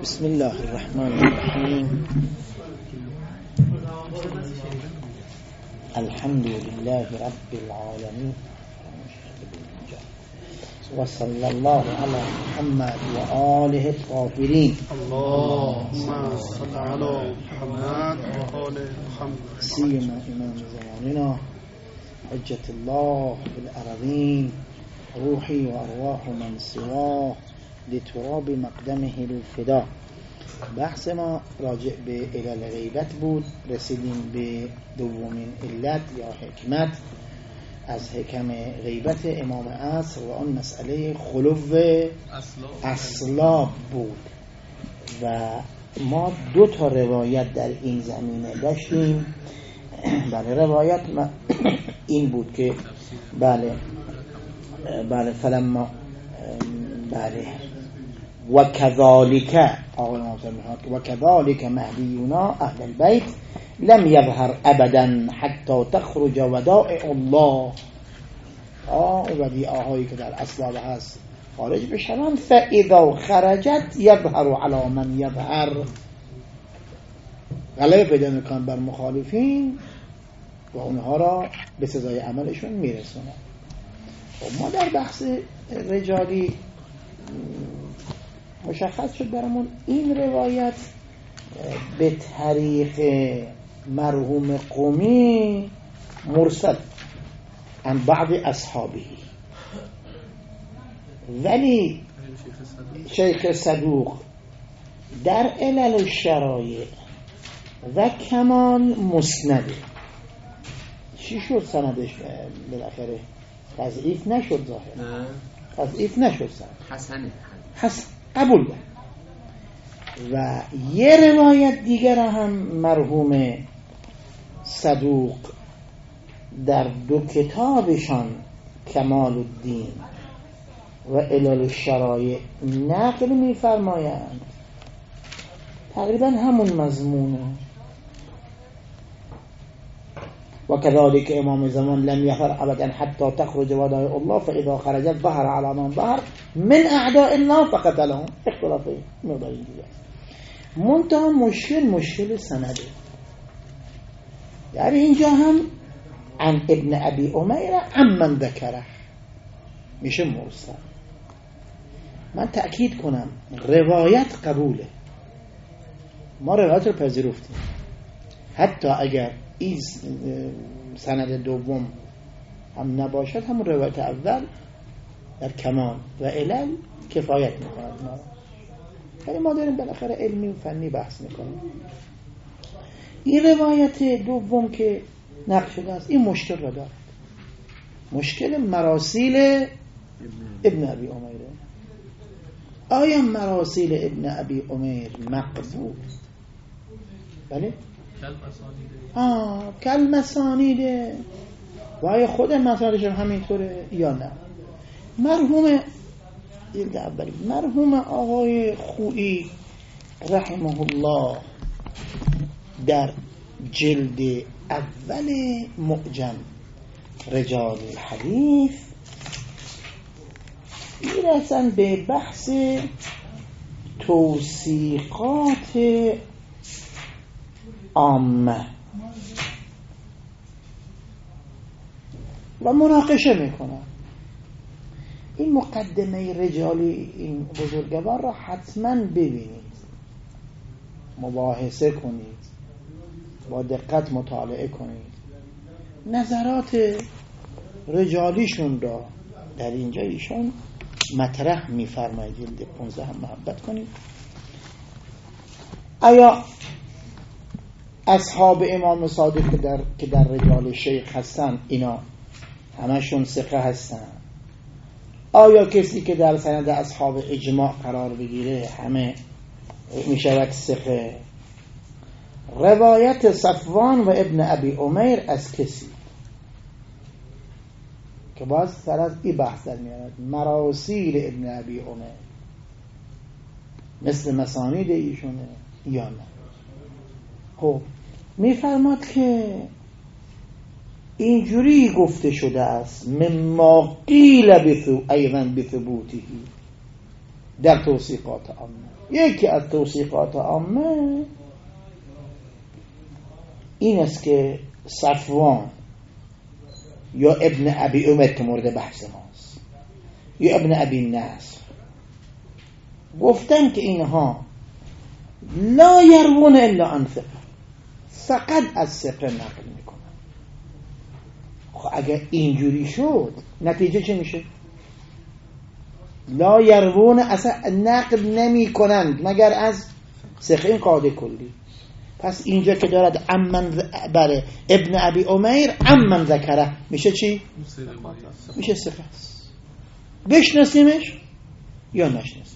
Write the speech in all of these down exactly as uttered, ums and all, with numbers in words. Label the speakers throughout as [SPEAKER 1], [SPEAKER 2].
[SPEAKER 1] بسم الله الرحمن الرحیم. الحمد لله رب العالمین و صلی الله علی محمد و آله الطاهرین.
[SPEAKER 2] اللهم صل علی محمد و آل محمد.
[SPEAKER 1] سیما امام زماننا حجة الله بالأرضين روحي وأرواح من سواه لتراب مقدمه الفدا. بحث ما راجع به علل غیبت بود. رسیدیم به دومین علت یا حکمت از حکم غیبت امام عصر و آن مسئله خلو اسلاب بود و ما دو تا روایت در این زمینه داشتیم. بله، روایت این بود که بله بله فلما بله و کذالک آقای امام و کذالک مهدیونا اهل البیت لم یظهر ابدا حتی تخرج ودائع الله. آه ودیعهایی که در اسباب هست خارج بشوند، فاذا خرجت یظهر علی من یظهر، غلبه پیدا میکنن بر مخالفین و اونها را به سزای عملشون میرسونن. ما در بحث رجالی مشخص شد برامون این روایت به طریق مرحوم قمی مرسل عن بعض اصحابه، ولی شیخ صدوق در علل الشرایع و کمال مسنده. چی شد سندش بالاخره؟ تضعیف نشد، ظاهر تضعیف نشد، سند
[SPEAKER 3] حسنه
[SPEAKER 1] حسن قبول ده. و یه روایت دیگر هم مرحوم صدوق در دو کتابشان کمال الدین و علل الشرایع نقل می‌فرمایند، تقریبا همون مضمونه. و كذلك امام زمان لم يظهر ابدا حتى تخرج ودائع الله فاذا خرجت ظهر على من ظهر من اعداء الله فقتلهم. اختلافی مقداری دیگه. منتها مشکل مشکل سنده. یعنی اینجا هم عن ابن ابی امیر عمن ذکره میشه مرسل. من تأکید کنم روایت قبوله، ما روایت رو پذیرفتیم، حتی اگر این سند دوم هم نباشد همون روایت اول در کمال و علل کفایت میکند. ما یعنی ما داریم بالاخره علمی و فنی بحث میکنیم. این روایت دوم که نقل شده است این مشکل را دارد، مشکل مراسیل ابن ابی امیر. آیا مراسیل ابن ابی امیر مقبول؟ بله، آه کلمسانیده. و آیا خود مسائلش همینطوره یا نه؟ مرحوم جلد اولی مرحوم آقای خویی رحمه الله در جلد اول معجم رجال الحدیث میرسن به بحث توثیقات عامه و مناقشه میکنن. این مقدمه رجالی این بزرگوار را حتما ببینید، مباحثه کنید، با دقت مطالعه کنید، نظرات رجالیشون را در اینجا ایشون مطرح میفرماید. جلد پانزده هم محبت کنید. آیا اصحاب امام صادق که در که در رجال شیخ هستن اینا همشون ثقه هستن؟ آیا کسی که در سند اصحاب اجماع قرار بگیره همه میشود ثقه؟ روایت صفوان و ابن ابی امیر از کسی که باز سر از این بحث در میاد، مراسیل ابن ابی امیر مثل مسانید ایشونه یا نه؟ خب میفرماد که اینجوری گفته شده است مما قیل بثو ایضا بثبوته، در توثیقات عامه. یکی از توثیقات عامه این است که صفوان یا ابن ابی عمر که مورد بحث ماست یا ابن ابی نصر گفتن که اینها لا یروون الا عن ثقه، فقط از ثقه نقل میکنن. خب اگر اینجوری شد نتیجه چه میشه؟ لا یروون اصلا نقل نمی کنند مگر از ثقه، این قاعده کلی. پس اینجا که دارد امن بره ابن ابی عمر امن ذکره میشه چی؟ میشه ثقه است. بشناسیمش یا نشناسیمش،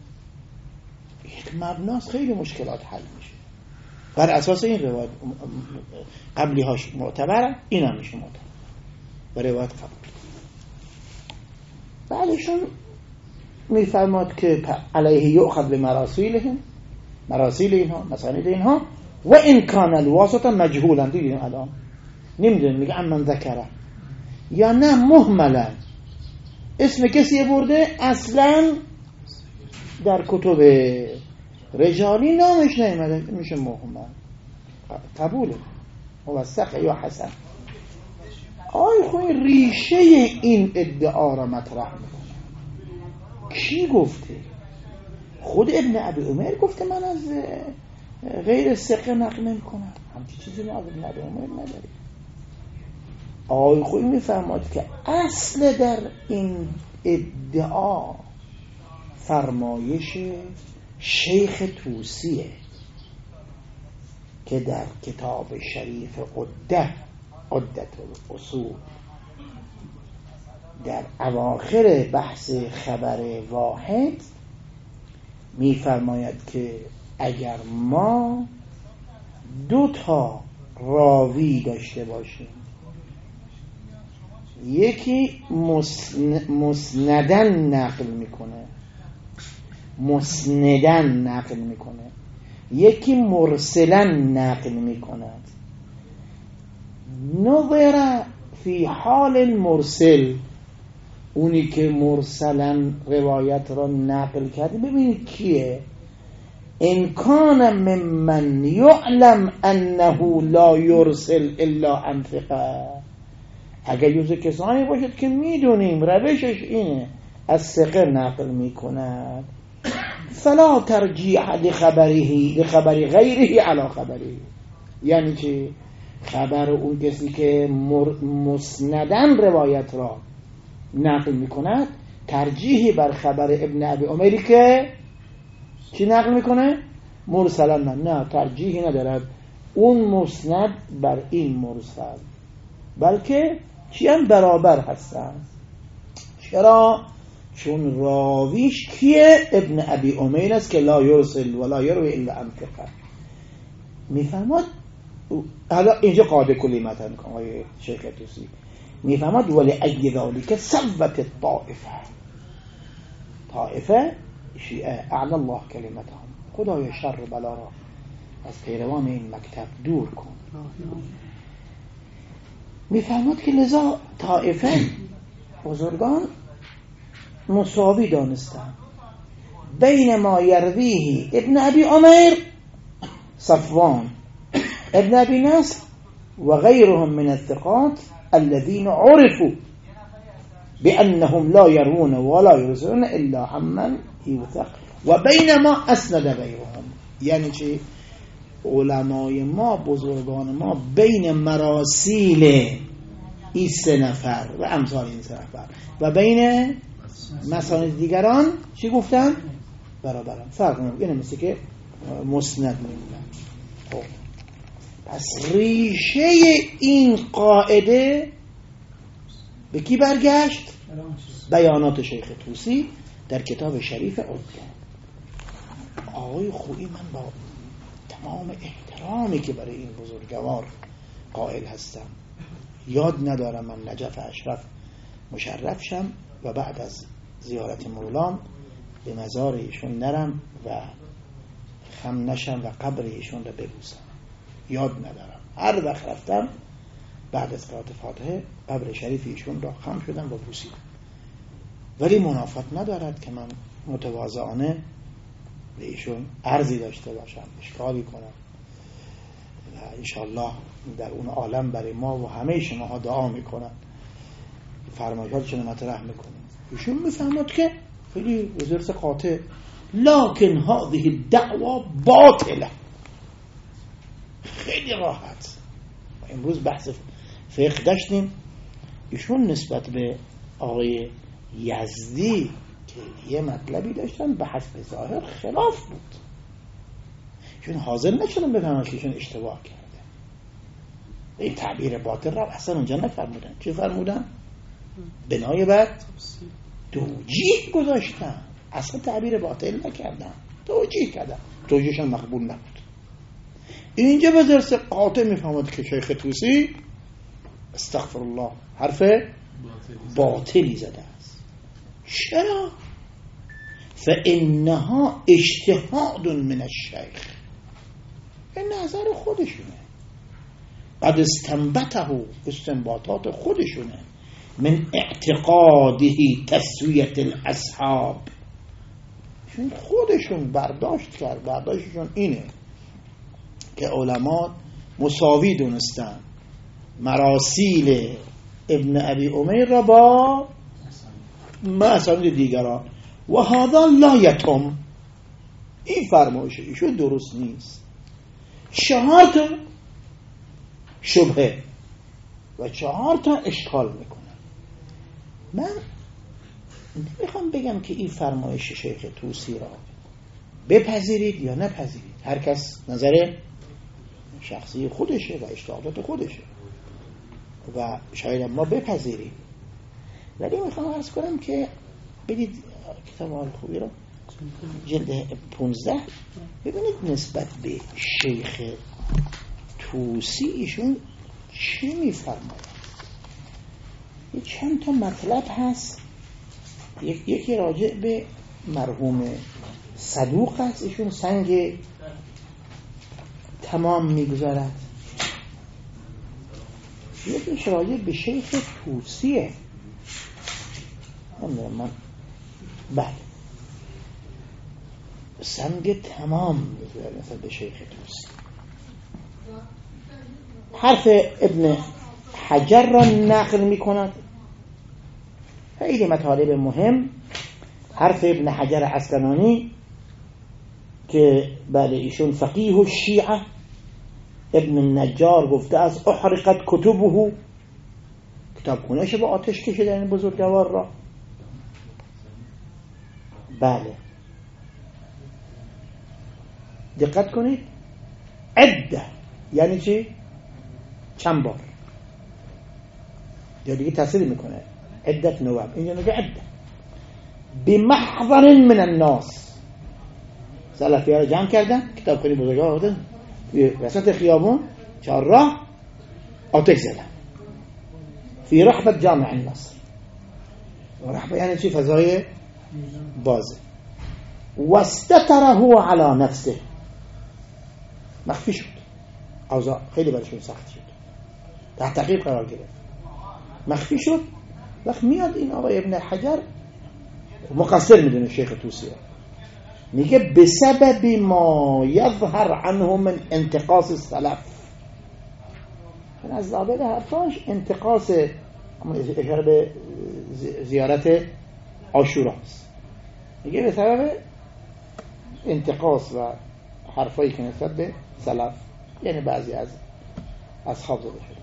[SPEAKER 1] یک مبناست، خیلی مشکلات حل میشه بر اساس این روایت. قبلی هاش معتبره، این هم میشه معتبر بر روایت قبلی. بعدشون میفرماد که علیه یؤخذ بمراسیلهم، مراسیل اینها، مسانید اینها، و این کان الواسطه مجهولا. دیدیم الان نمیدونیم میگه امن ذکره یا نه مهملا، اسم کسی برده اصلا در کتب رجالی نامش نیامده، میشه مهمل، قبوله، موثق یا حسن. آی خوی ریشه این ادعا را مطرح میکنه. کی گفته؟ خود ابن ابی عمر گفته من از غیر ثقه نقل نمی‌کنم. همچین چیزی ما از ابن ابی عمر نداریم. آی خوی میفرماد که اصل در این ادعا فرمایش شیخ طوسیه که در کتاب شریف عده عدت الاصول در اواخر بحث خبر واحد میفرماید که اگر ما دو تا راوی داشته باشیم، یکی مسندن نقل میکنه مسندن نقل میکنه یکی مرسلن نقل میکنه، نظر فی حال المرسل، اونی که مرسلن روایت را نقل کرده، ببینید کیه. ان کان ممن یعلم انه لا یرسل الا عن ثقه، اگر جز کسانی باشد که میدونیم روشش اینه از ثقه نقل میکند، فلا ترجیح لخبره لخبر غیره علی خبره. یعنی چه؟ خبر اون کسی که مسندن روایت را نقل میکند ترجیحی بر خبر ابن ابی عمری که چی نقل میکنه؟ مرسلا. نه نه ترجیحی ندارد اون مسند بر این مرسل، بلکه چی هم برابر هستن. چرا؟ چون راویش کیه؟ ابن ابی عمر است که لا یرسل ولا یروی الا عن ثقه. میفهمد حالا اینجا قاعده کلی متن کنم آقای شیخ طوسی میفهمد ولی ای ذالک ثبت الطائفه، طائفه شیعه اعلی الله کلمتهم، خدای شر بلا را از پیروان این مکتب دور کن. میفهمد که لذا طائفه بزرگان مساوی دانستن بین ما یرویه ابن ابی عمر صفوان ابن ابی نصر و غیرهم من الثقات الذين عرفوا بأنهم لا يروون ولا يرسلون الا عمن يوثق و بین ما اسند غیرهم. یعنی چی؟ علمای ما بزرگان ما بین مراسیل این سه نفر و امثال این سه نفر و بین مسانید دیگران چی گفتن؟ برابرن، فرق نمیکنه. یعنی مثل که مسند میمونن. خب پس ریشه این قاعده به کی برگشت؟ بیانات شیخ طوسی در کتاب شریف عده. آقای خویی من با تمام احترامی که برای این بزرگوار قائل هستم، یاد ندارم من نجف اشرف مشرف شم و بعد از زیارت مولام به مزار ایشون نرم و خم نشم و قبر ایشون را ببوسم. یاد ندارم. هر وقت رفتم بعد از قرائت فاتحه قبر شریف ایشون را خم شدم و بوسیدم، ولی منافات ندارد که من متواضعانه به ایشون عرضی داشته باشم، اشکالی کنم و انشاءالله در اون عالم برای ما و همه شماها دعا میکنن، فرمایشاتشون مطرح میکنن. ایشون میفهمد که خیلی وزارت قاطع، لکن هذه الدعوه باطله، خیلی راحت. امروز بحث فقه داشتیم، ایشون نسبت به آقای یزدی که یه مطلبی داشتن به حسب ظاهر خلاف بود، ایشون حاضر نشدن بفهمن که ایشون اشتباه کرده. این تعبیر باطل را اصلا اونجا نفرمودن. چه فرمودن؟ بنای بعد توجیه گذاشتن، اصلا تعبیر باطل نکردن، توجیه کردن، توجیهشون مقبول نبود. اینجا به درس قاطع میفهمد که شیخ طوسی استغفر الله حرف باطلی زده است. چرا؟ فانها اجتهاد من الشیخ، این نظر خودشونه، قد استنبطه، استنباطات خودشونه، من اعتقاده تسویه الاصحاب، چون خودشون برداشت کرد، برداشتشون اینه که علما مساوی دونستن مراسیل ابن ابی امیر را با مسائل دیگران و هذا لا یتم، این فرمایش ایشون درست نیست. چهار تا شبهه و چهار تا اشکال میکنه. من نمیخوام بگم که این فرمایش شیخ طوسی را بپذیرید یا نپذیرید، هر کس نظر شخصی خودشه و اجتهادات خودشه و شاید ما بپذیریم، ولی میخوام عرض کنم که بدید کتاب الخوبی را جلد پونزده ببینید نسبت به شیخ طوسی ایشون چی میفرماید. یه چند تا مطلب هست، یکی راجع به مرحوم صدوق هست، ایشون سنگ تمام میگذارد. یکیش راجع به شیخ طوسیه، نمیدونم من بله سنگ تمام میگذارد مثلا به شیخ طوسی. حرف ابن حجر را نقل میکند، خیلی مطالب مهم. حرف ابن حجر عسقلانی که بله ایشون فقیه الشیعه، ابن النجار گفته از احرقت کتبه، کتاب خونهش با آتش کشیدن این بزرگوار را. بله دقت کنید، عده یعنی چی؟ چند بار، یا دیگه تصریح میکنه عدت نواب، اینجا میگه عده بمحضر من الناس، سلفی ها رو جمع کردن، کتاب خونی بزرگوار بودن وسط خیابون چهار راه آتش زدن، فی رحبت جامع النصر. و رحبه یعنی چی؟ فضای بازه. واستتره علی نفسه، مخفی شد، اوضاع خیلی برشون سخت شد، تحت تعقیب قرار گرفت، مخفی شد. وقت میاد این آقای ابن حجر مقصر میدونه شیخ طوسی، میگه بسبب ما یظهر عنه من انتقاص السلف، از ضابط حرفاش انتقاص، اشاره به زیارت عاشورا است، میگه به سبب انتقاص و حرفایی که نسبت به سلف، یعنی بعضی از اصحاب زده شده.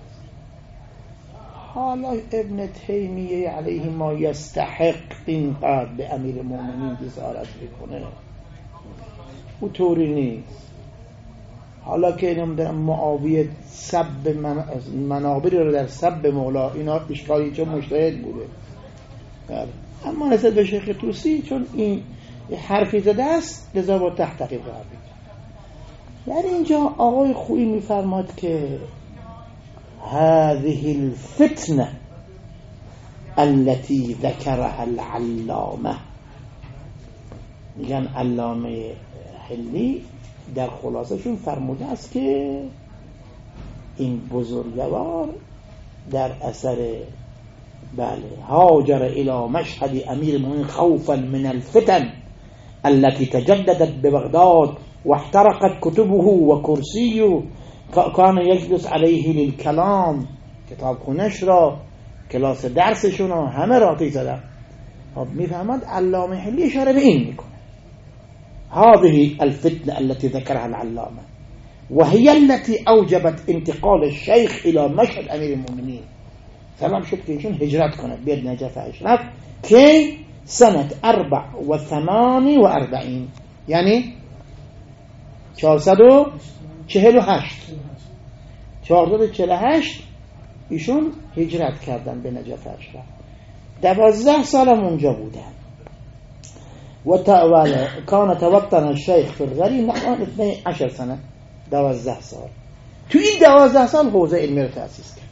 [SPEAKER 1] حالا ابن تیمیه علیه ما یستحق اینقدر به امیر مومنین جسارت بکنه؟ او طوری نیست. حالا که نمیدونم معاویه سب من... منابری رو در سب مولا، اینا اشکالی چون مجتهد بوده، اما نسبت به شیخ طوسی چون این حرفی زده است لذا با تحت تعقیب قرار میده. در اینجا آقای خویی میفرماد که هذه الفتنه التي ذكرها العلامه، میگن علامه حلی در خلاصه شون فرموده است که این بزرگوار در اثر بله هاجر الى مشهد امیر المؤمنین خوفا من الفتن التي تجددت ببغداد واحترقت كتبه وكرسيه كان يجلس عليه للكلام، کتاب خونش را، کلاس درسشون را، همه را آتش زدن. خب میفهمد علامه حلی اشاره به این میکنه. هذه الفتنة التي ذكرها العلامة وهي التي أوجبت انتقال الشيخ إلى مشهد أمير المؤمنين. سلام شد که ایشون هجرت کنه بیاد نجف اشرف که سنة أربع وثماني وأربعين، یعنی چهارصد و چهل و هشت چهارصد و چهل و هشت ایشون هجرت کردن به نجف اشرف. دوازده سالم اونجا بودن. و کان توطن الشیخ فی الغری نحو اثنی عشر سنه، دوازده سال. تو این دوازده سال حوزه علمی رو تأسیس کرد.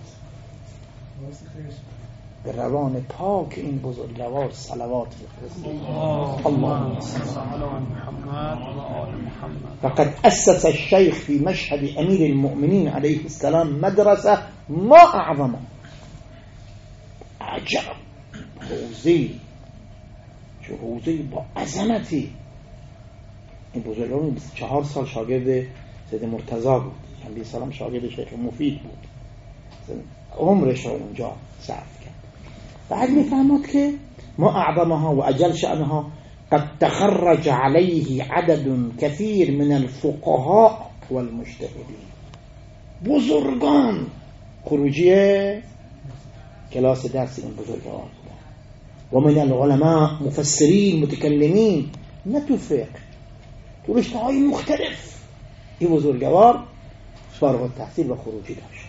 [SPEAKER 1] به روان پاک این بزرگوار صلوات بفرستید. اللهم صل علی محمد و آل محمد. فقد أسس الشيخ في مشهد أمير المؤمنين عليه السلام مدرسة ما أعظمه. عجب حوزه، چه حوزه با عظمتی. این بزرگوار بیست و چهار سال شاگرد سید مرتضی بود، چندین سالم شاگرد شیخ مفید بود، عمرش رو اونجا صرف کرد. بعد میفهمد که ما اعظمها و اجل شأنها قد تخرج عليه عدد كثير من الفقهاء والمجتهدين. بزرگان خروجی کلاس درس این بزرگوار بودن. و من العلماء مفسرین متکلمین، نه تو فقه، تو رشته‌های مختلف. این بزرگوار فارغ التحصیل و خروجی داشت.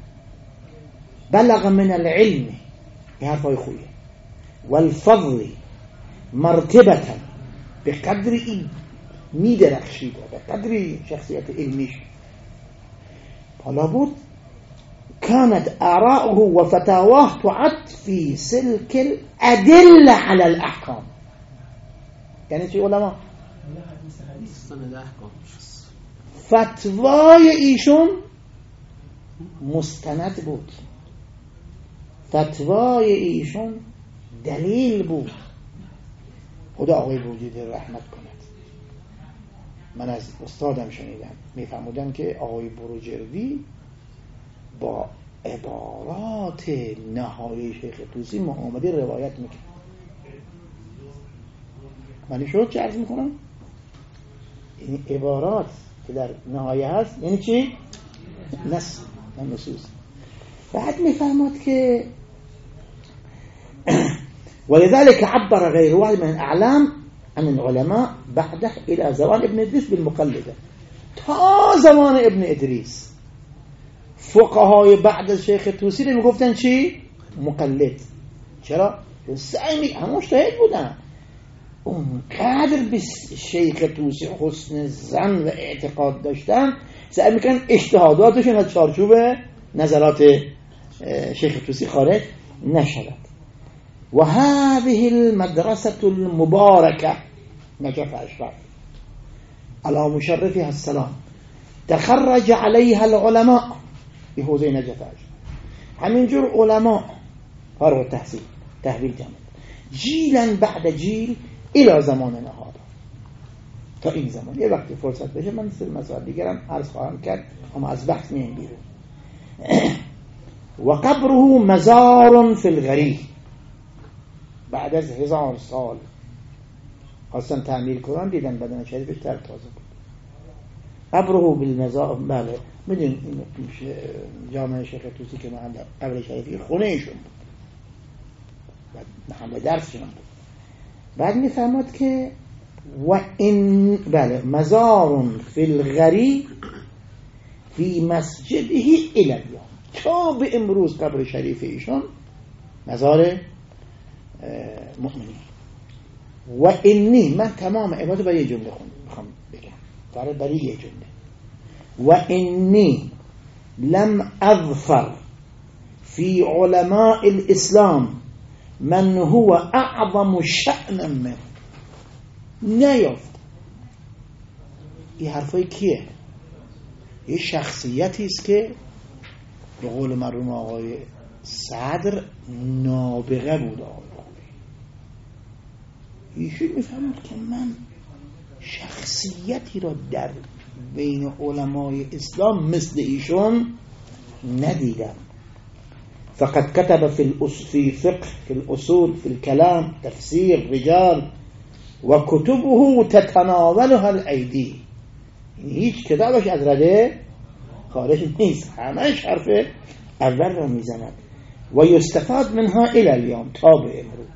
[SPEAKER 1] بلغ من العلم، این حرفای خوبیه، والفضل مرتبة، به قدری میدرخشید، به قدری شخصیت علمیش حالا بود. كانت آراؤه وفتاواه تعد في سلك الأدلة على الأحكام. یعنی چی علما؟ فتوای ایشون مستند بود، فتوای ایشون دلیل بود. خدا آقای بروجردی رحمت کند. من از استادم شنیدم میفهمودن که آقای بروجردی با عبارات نهایی شیخ طوسی محمدی روایت میکنه. من شد چه عرض میکنم؟ این عبارات که در نهایه هست یعنی چی؟ نص، نه نصوص. بعد میفهمد که ولذلك عبر غير واحد من الأعلام عن العلماء بعده إلى زمان ابن إدريس بالمقلدة. تا زمان ابن إدريس فقهای بعد از شیخ طوسی رو میگفتن چی؟ مقلد. چرا؟ سعی می همه مجتهد بودن، اونقدر به شیخ طوسی حسن ظن و اعتقاد داشتن سعی میکنن اجتهاداتشون از چارچوب نظرات شیخ طوسی خارج نشود. و هذه المدرسة المباركة نجف اشرف على مشرفها السلام تخرج عليها العلماء في حوزه نجف اشرف. همینجور علماء فارغ التحصیل تحویل جمع جیلا بعد جیل الى زماننا هذا، تا این زمان. یه وقتی فرصت بشه من سر مسائل دیگرم عرض خواهم کرد، اما از بحث میایم بیرون. و قبره مزار فی الغریب. بعد از هزار سال خواستن تعمیر کنن، دیدن بدن شریفش در تازه بود. قبره بالمزار، بله میدونیم این جامعه شیخ طوسی که محل قبر شریفی خونه ایشون بود، محل درسشون بود. بعد میفهمد که و این بله مزار فی الغریب فی مسجده الی اليوم، تا به امروز قبر شریف ایشون مزار مؤمنین. و اینی، من تمام عبارت برای یه جمله خوندم میخوام بگم، برای برای یه جمله. و اینی لم اظفر فی علماء الاسلام من هو اعظم شأنا منه. نیافت. این حرفای کیه؟ یه شخصیتی است که به قول مرحوم آقای صدر نابغه بود. آقای ایشون میفهمد که من شخصیتی را در بین علمای اسلام مثل ایشون ندیدم. فقد كتب في في فقه في الأصول في الكلام تفسير رجال وكتبه تتناولها الأيدي. یعنی هیچ کتابش از رده خارج نیست، همش حرف اول را میزند. و یستفاد منها الى اليوم، تا به امروز.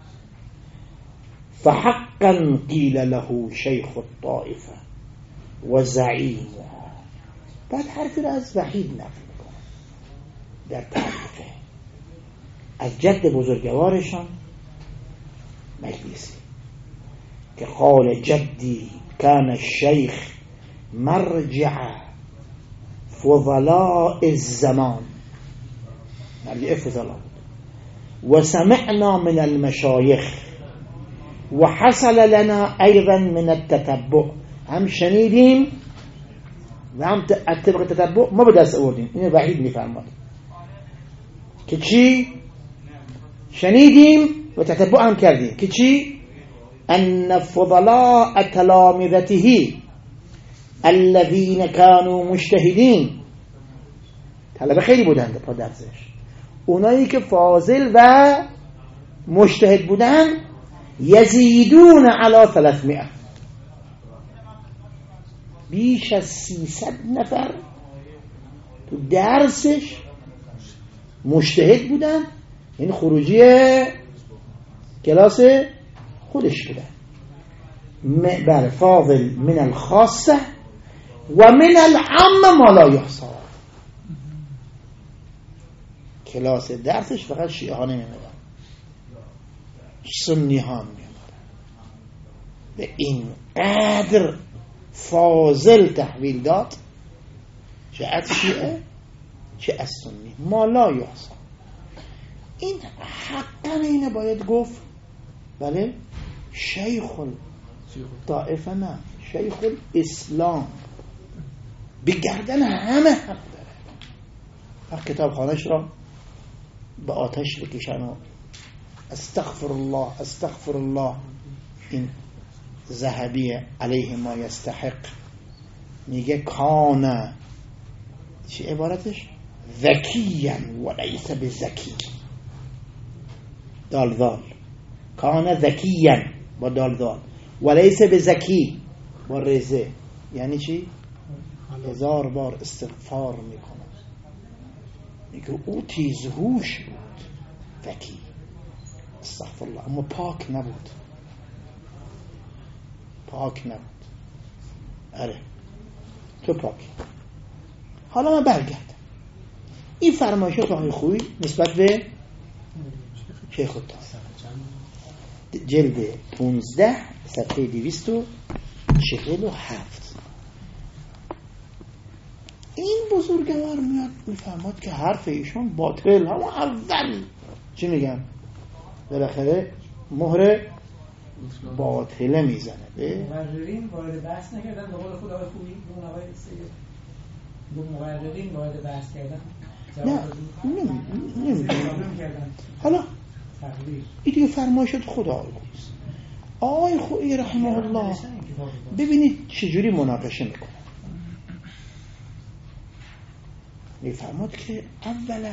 [SPEAKER 1] فحقا قیل له شیخ الطائفه و زعیمها. بعد حرفی را از وحید نقل میکنه در تعریفه از جد بزرگوارشان مجلسی که قال جدی کان الشیخ مرجع فضلاء الزمان، مرجع فضلاء، وسمعنا من المشايخ وحصل لنا أيضا من التتبع. هم شنیدیم و هم طبق تتبع ما به دست آوردیم. اینو وحید میفرماد که چی؟ شنیدیم و تتبع هم کردیم که چی؟ ان فضلاء تلامذته الذين كانوا مجتهدين، طلبه خیلی بودند پا درسش، اونایی که فاضل و مجتهد بودن، یزیدون علی ثلاثمائة، بیش از سیصد نفر تو درسش مجتهد بودن، این خروجی کلاس خودش بودن. بله، فاضل من الخاصه و من العام ما لا یحصى. کلاس درسش فقط شیعه ها نمیمدن، سنی ها میمدن. به این قدر فاضل تحویل داد، چه از شیعه چه از سنی، ما لا یحصى. این حقا اینه باید گفت. بله، شیخ طائفه نه، شیخ الاسلام به گردن همه حق داره. حق کتاب خانش را به آتش بکشن و استغفر الله استغفر الله. این ذهبی علیه ما یستحق میگه کان، چی عبارتش؟ ذکیا و لیس بذکی. دال دال کان ذکیا با دال دال و لیس بذکی با رزه. یعنی چی؟ هزار بار استغفار میکنه، میگه او تیزهوش بود، ذکی، استغفر الله، اما پاک نبود، پاک نبود. اره تو پاکی. حالا من برگردم. این فرمایشات آقای خویی نسبت به شیخ الطائفه، جلد پونزده صفحه دویست و چهل و هفت. این بزرگوار میاد میفهمد که حرف ایشون باطل، همون اول چی میگن؟ بالاخره مهر باطله میزنه.
[SPEAKER 3] مقررین وارد بحث نکردن، به قول خود آقای خویی اون آقای سید دو مقررین وارد بحث کردن.
[SPEAKER 1] نه نمیدونم. حالا این دیگه فرمایشات خدا آقای خویی است. آقای خویی رحمه الله ببینید چجوری مناقشه میکنه. میفرماد که اولا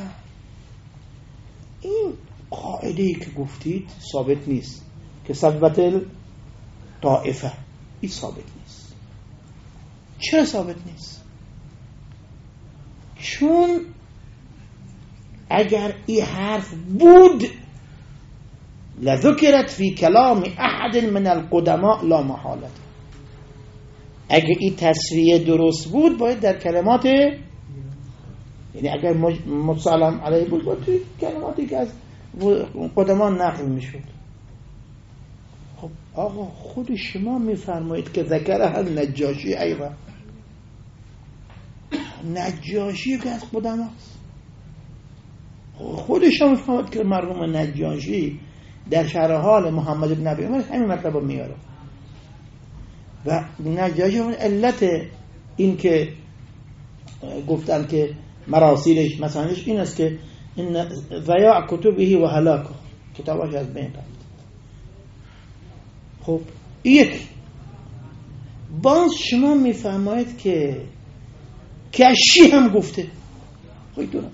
[SPEAKER 1] این قاعده‌ای که گفتید ثابت نیست که ثبت طائفه، این ثابت نیست. چرا ثابت نیست؟ چون اگر این حرف بود لذکرت فی کلام احد من القدماء لا محالت. اگر این تصریح درست بود باید در کلمات، یعنی اگر مسلم علیه بود باید توی کلماتی که از قدما نقل میشد. خب آقا خود شما میفرمایید که ذکره هم نجاشی، ایوه نجاشی که از قدماست. خود شما میفرمایید که مرحوم نجاشی در شرح حال محمد بن ابی عمر همین مطلب میاره و نجاشی علت این که گفتن که مراسیلش مثلاش این است که این ضیاع کتبه و هلاکه، کتاباش از بین رفت. خب یک باز شما میفرمایید که کشی هم گفته. خودتون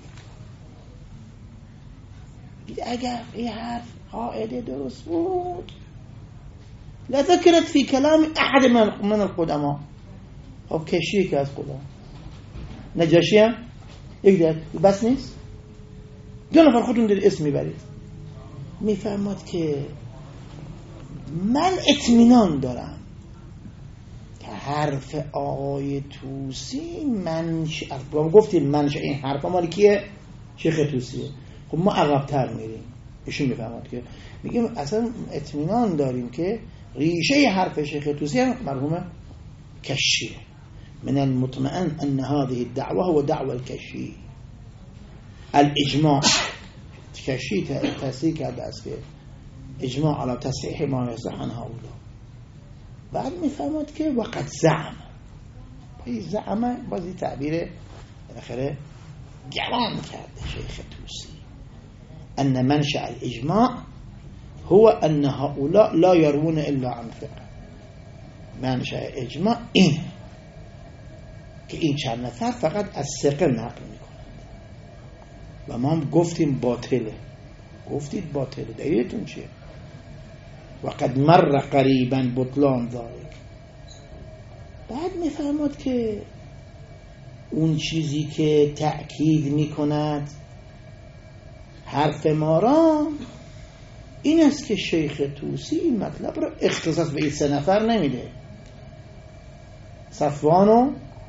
[SPEAKER 1] اگر این حرف قاعده درست بود لذکرت فی کلام احد من من القدما. خب کشی که از قدما، نجاشی هم یک دید بس نیست، دو نفر خودتون در اسم میبرید. میفرماد که من اطمینان دارم که حرف آقای طوسی منش اقوام گفتیم منش این حرف مالی کیه؟ شیخ طوسیه. خب ما عقب‌تر میریم. ایشون میفرماد که میگیم اصلا اطمینان داریم که ریشه حرف شیخ طوسی مرحوم کشیه. من المطمئن ان هذه الدعوه هو دعوه الكشی. الاجماع کشی تصحیح کرده است که اجماع على تصحیح ما یصح عن هؤلاء. بعد میفهمد که وقت زعم این زعمه بازی تعبیر بالاخره گمان کرده شیخ طوسی ان منشأ الاجماع هو ان هؤلاء لا يروون الا عن ثقة. منشأ اجماع این که این چند نفر فقط از ثقه نقل میکنند و ما هم گفتیم باطله. گفتید باطله، دلیلتون چیه؟ وقد مر قریبا بطلان ذالک. بعد میفرماد که اون چیزی که تأکید میکند حرف ما را این است که شیخ طوسی این مطلب را اختصاص به این سه نفر نمیده، صفوان و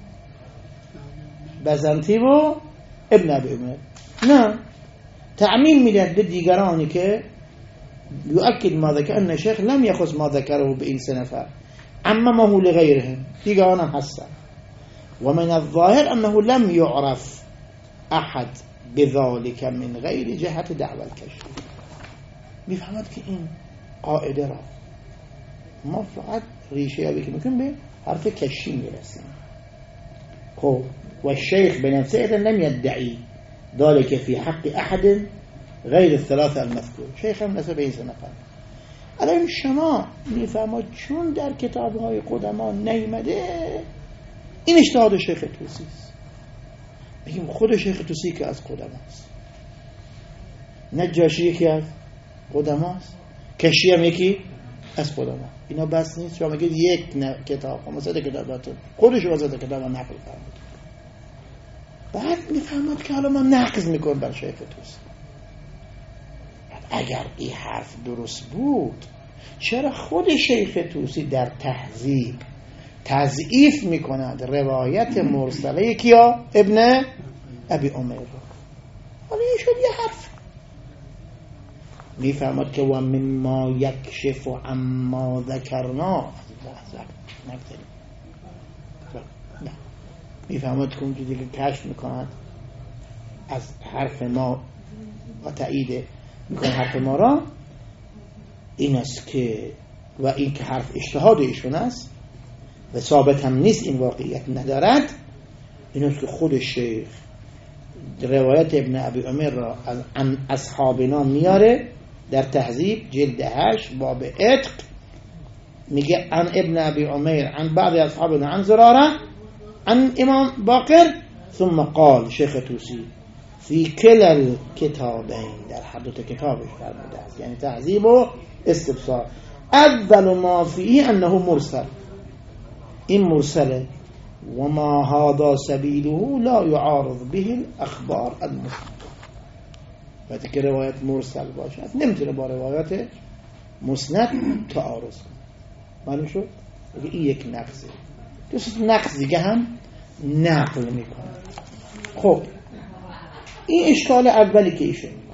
[SPEAKER 1] بزنتی و ابن ابی عمر، نه تعمیم میده به دیگرانی که یؤکد ما ذکر ان الشيخ لم يخص ما ذكره به این سه نفر عممه لغيرهم، دیگران هم هستن. و من الظاهر انه لم يعرف احد بذلك من غیر جهت دعوى الكشف. میفهمد که این قاعده را ما فقط ریشه یابی که میکنیم به حرف کشی میرسیم. خب و الشيخ بنفسه اذن لم يدعي ذلك في حق احد غیر الثلاثه المذکور. شیخ هم نسبه این سه نفر. الان شما میفهمید چون در کتاب‌های قدما نیامده این اجتهاد شیخ طوسی است. میگیم خود شیخ طوسی که از قدماست، نجاشی یکی از قدماست، کشی هم یکی از قدما. اینا بس نیست شما میگید یک کتاب مثلا کتاباتون خودش واسه کتاب نقل فرمود. بعد میفهمید که حالا ما نقض میکنیم بر شیخ طوسی. اگر این حرف درست بود چرا خود شیخ طوسی در تهذیب تضعیف میکند روایت مرسله کیا؟ ابن ابی عمر. حالا این شد یه حرف. میفهمد که و مما یکشف عما ذکرنا میفهمد که اون چیزی که کشف میکند از حرف ما و تایید میکنه حرف ما را این است که و این که حرف اجتهاد ایشون است و ثابت هم نیست، این واقعیت ندارد. این است که خود شیخ روایت ابن ابی عمر را از اصحابنا میاره در تهذیب جلد هشت باب عتق، میگه عن ابن ابی عمر عن بعض اصحابنا عن زراره عن امام باقر ثم قال شیخ طوسی فی کل کتابین، در هر دو تا کتابش فرموده است، یعنی تهذیب و استبصار. اول ما فیه انه مرسل، این مرسله و ما هذا سبیله لا یعارض به الاخبار المسند. وقتی که روایت مرسل باشد نمیتونه با روایت مسند تعارض کنه. معلوم شد؟ این یک نقصه. دوست نقص دیگه هم نقل میکنه. خب این اشکال اولی که ایشون میکنه.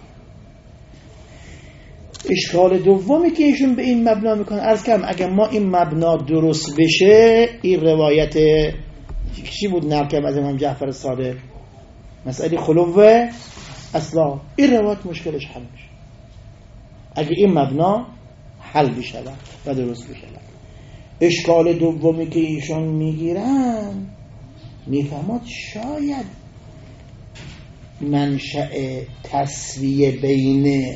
[SPEAKER 1] اشکال دومی که ایشون به این مبنا میکنه، عرض کردم اگر ما این مبنا درست بشه این روایت چی بود نقل کردم از امام جعفر صادق مسئله خلو اصلا، این روایت مشکلش حل میشه اگر این مبنا حل بشه و درست بشه. اشکال دومی که ایشون میگیرن میفهمد شاید منشأ تسویه بین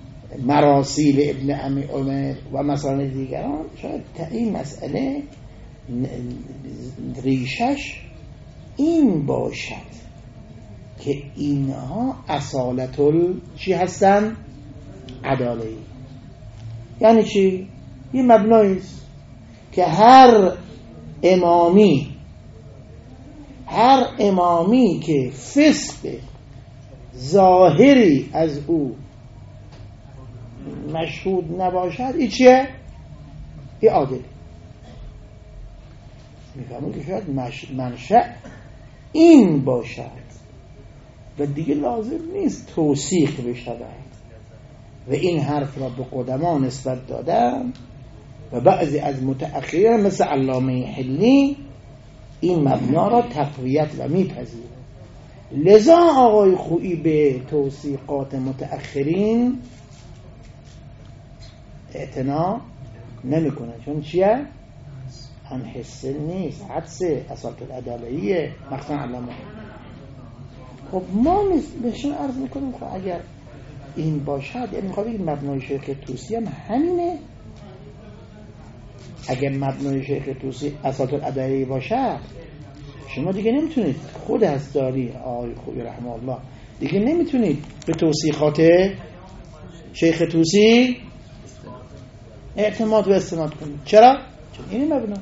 [SPEAKER 1] مراسیل ابن ابی عمر و مسائل دیگران شاید تا این مسئله ریشش این باشد که اینها اصالت ال چی هستن؟ عداله‌ای. یعنی چی؟ یه مبناییست که هر امامی هر امامی که فسق ظاهری از او مشهود نباشد، این چیه؟ این عادل. میفهمون که شاید منشأ این باشد و دیگه لازم نیست توثیق بشود و این حرف را به قدما نسبت دادن و بعضی از متأخرین مثل علامه حلی این مبنا را تقویت و میپذیره. لذا آقای خویی به توثیقات متأخرین اعتنا نمیکنه، چون چیه؟ هم حسه نیست، حدسه، اصالت العدالهیه، مخصوصا علامه. خب ما بهشون عرض میکنیم خب اگر این باشد، یعنی میخواد بگید مبنای شیخ طوسی هم همینه. اگر مبنای شیخ طوسی اصالت العدالهیه باشد، شما دیگه نمیتونید خود از داری آقای خویی رحمه الله دیگه نمیتونید به توثیقات شیخ طوسی اعتماد و استناد کنید. چرا؟ چون این مبناش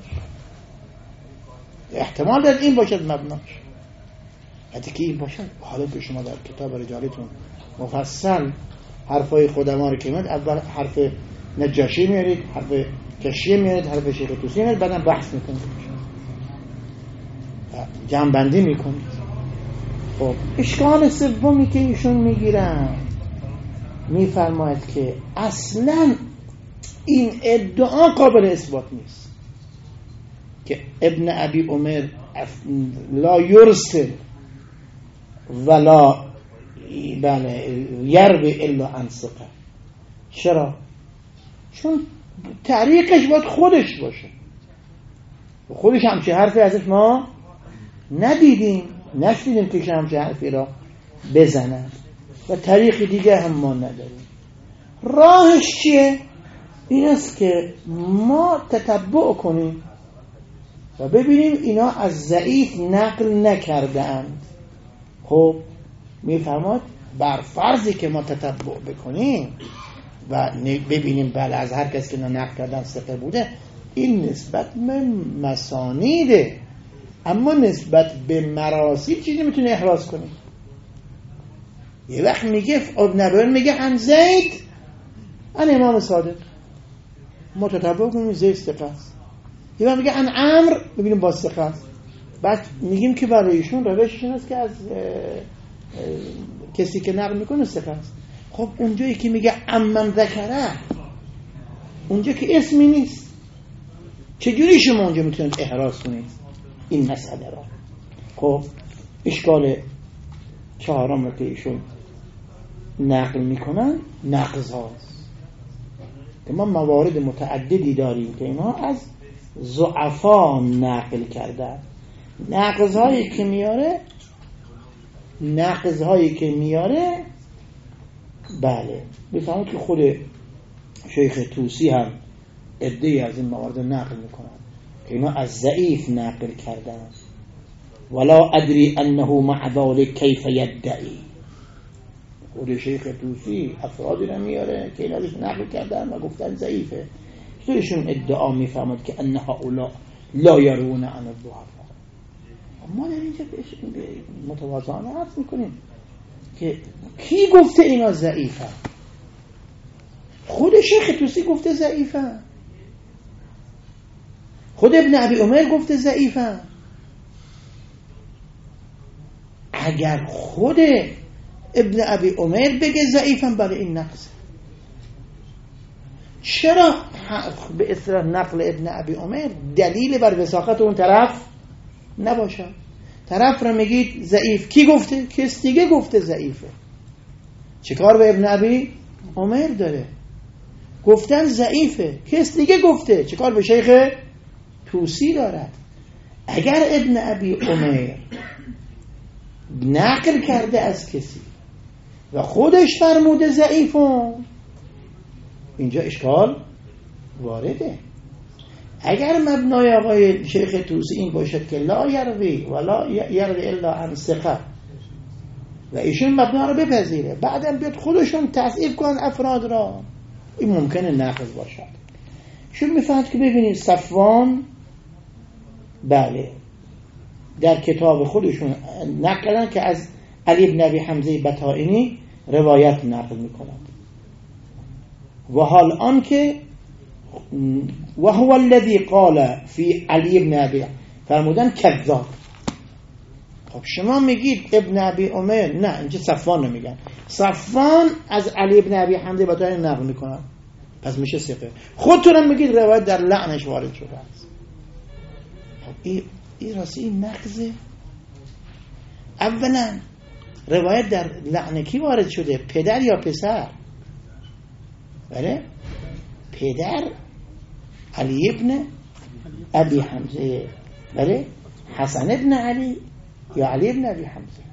[SPEAKER 1] احتمال داره این باشد مبناش. حتی که این باشد، حالا که شما در کتاب رجالتون مفصل حرفای خودما رو که میاد، اول حرف نجاشی میارید، حرف کشیه میارید، حرف شیخ طوسی میارید، بعدم بحث میکنید، جمع بندی میکنید. خب اشکال سومی که ایشون میگیرن میفرماید که اصلا این ادعا قابل اثبات نیست که ابن ابی عمر لا یرسل ولا بله یروی الا عن ثقه. چرا؟ چون طریقش باید خودش باشه، خودش همچه حرفی ازش ما ندیدیم، نشدیدیم که همچه حرفی را بزنن و طریق دیگه هم ما نداریم. راهش چیه؟ این است که ما تتبع کنیم و ببینیم اینا از ضعیف نقل نکرده اند. خب میفرماد بر فرضی که ما تتبع بکنیم و ببینیم بله از هر کس که نقل کردن ثقه بوده، این نسبت به مسانیده، اما نسبت به مراسیل چیزی میتونه احراز کنیم. یه وقت میگه ابن ابی میگه عن زید عن امام صادق، ما تتبع کنیم زید ثقه است. یه وقت میگه عن عمرو، ببینیم با ثقه است. بعد میگیم که برای ایشون روششون است که از اه اه کسی که نقل میکنه ثقه است. خب اونجایی که میگه امن ذکره، اونجا که اسمی نیست، چجوری شما اونجا میتونید احراز کنید این مسئله را؟ خب اشکال چهارم رو که ایشون نقل میکنن نقض هاست که ما موارد متعددی داریم که اینا از ضعفا نقل کردن. نقض هایی که میاره نقض هایی که میاره بله بفهمید که خود شیخ طوسی هم عده‌ای از این موارد نقل میکنن که اینا از ضعیف نقل کردن. ولا ادری انه مع ذلك کیف یدعی، خود شیخ طوسی افرادی رو میاره که اینا ازش نقل کردن و گفتن ضعیفه، ایشون ادعا میفهمد که انها اولا لا یرون عن الضعفاء. ما در اینجا متواضعانه عرض میکنیم که کی گفته اینا ضعیفه؟ خود شیخ طوسی گفته ضعیفه، خود ابن ابی عمر گفته ضعیفه. اگر خود ابن ابی عمر بگه ضعیفم برای این نقص، چرا به اصطلاح نقل ابن ابی عمر دلیل بر وثاقت اون طرف نباشه؟ طرف رو میگید ضعیف، کی گفته؟ کس دیگه گفته ضعیفه. چیکار به ابن ابی عمر داره؟ گفتن ضعیفه، کس دیگه گفته. چیکار به شیخ طوسی دارد؟ اگر ابن ابی عمر نقل کرده از کسی و خودش فرموده ضعیفون، اینجا اشکال وارده. اگر مبنای آقای شیخ طوسی این باشد که لا یروی ولا یروی الا عن ثقه و ایشون مبنا رو بپذیره، بعدم بیاد خودشون تصحیح کنن افراد را، این ممکنه ناقض باشد. شون میفهمد که ببینید صفوان بله در کتاب خودشون نقلن که از علی بن ابی حمزه بطائنی روایت نقل میکنند و حال آن که و هو الذي قال فی علی بن ابی فرمودن کذاب. خب شما میگید ابن ابی عمر، نه اینجا صفوان نمیگن، صفوان از علی بن ابی حمزه بطائنی نقل میکنن پس میشه ثقه. خودتون میگید روایت در لعنش وارد شده است. خب این این راستی این نقضه. اولا روایت در لعن کی وارد شده؟ پدر یا پسر؟ بله پدر علی ابن ابی حمزه، بله حسن ابن علی یا علی ابن ابی حمزه.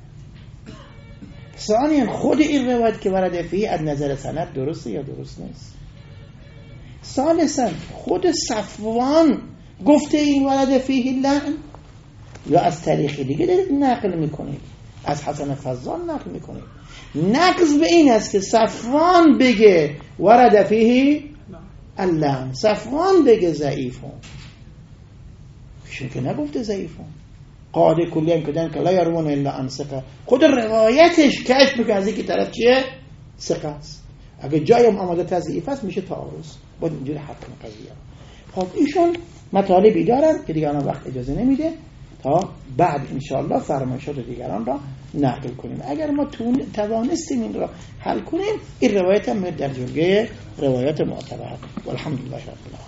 [SPEAKER 1] ثانیا خود این روایت که ورده فیه از نظر سند درسته یا درست نیست؟ ثالثا خود صفوان گفته این ورده فیه لعن یا از طریق دیگه دارید نقل میکنید، از حسن فضال نقل میکنید. نقض به این است که صفوان بگه ورده فیه اللعن، صفوان بگه ضعیفون، ایشون که نگفته ضعیفون. قاعده کلی هم کدن که لا یروون الا عن ثقه، خود روایتش کشف میکنه از اینکه طرف چیه؟ ثقه است. اگه جایم آماده تضعیف است میشه تعارض، باید اینجوری حکم قضیه. خب ایشون مطالبی دارن که دیگران وقت اجازه نمیده تا بعد انشاءالله فرمایشات دیگران را نقل کنیم. اگر ما توانستیم این را حل کنیم، این روایت هم در جلگه روایت معتبر. والحمدلله رب العالمین.